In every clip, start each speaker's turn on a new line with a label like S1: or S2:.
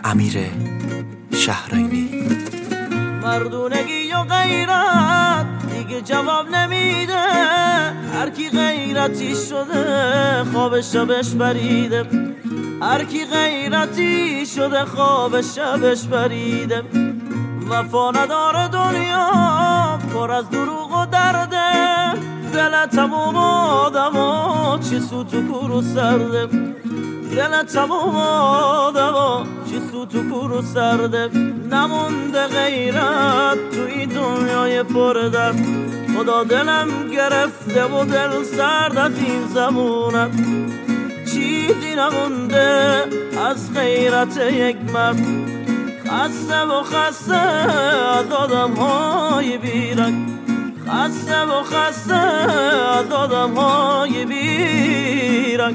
S1: امیر شهرینی.
S2: مردونگی و غیرت دیگه جواب نمیده، هر کی غیرتی شده خواب شبش بریده، هر کی غیرتی شده خواب شبش بریده. وفا نداره دنیا پر از دروغ و درده، دل تموم آدما چی سو تو کور و سرده، دل تموم آدما چی سو تو کور و سرده. نمونده غیرت تو این دنیای پر درد، خدا دلم گرفته و دل سرد از این زمونه. چیزی نمونده از غیرت یک مرد، خسته و خسته از آدم های بیرنگ، خسته و خسته از آدم های بیرنگ.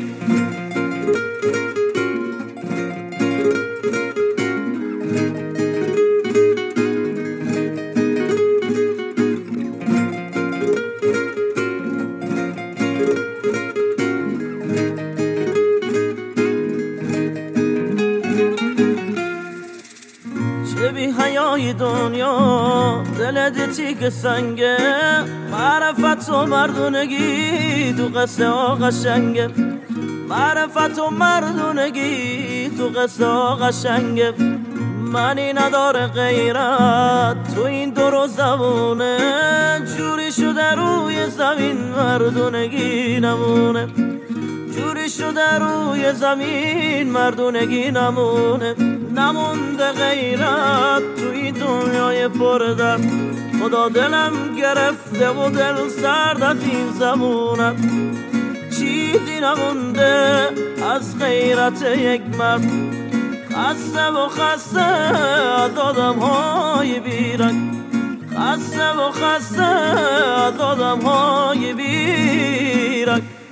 S2: چه بی حیای دنیا دل تیک سنگه، معرفت و مردونگی تو قصه ها قشنگه، معرفت و مردونگی تو قصه ها قشنگه. معنی نداره غیرت تو این دور و زمونه، جوری شده روی زمین مردونگی نمونه، جوری شده روی زمین مردونگی نمونه. نمونده غیرت تو این دنیای پر درد، خدا دلم گرفته و دل سرد از این زمونه. چیزی نمونده از غیرت یک مرد، خسته و خسته از آدم های بیرنگ، خسته و خسته از آدم های بیرنگ.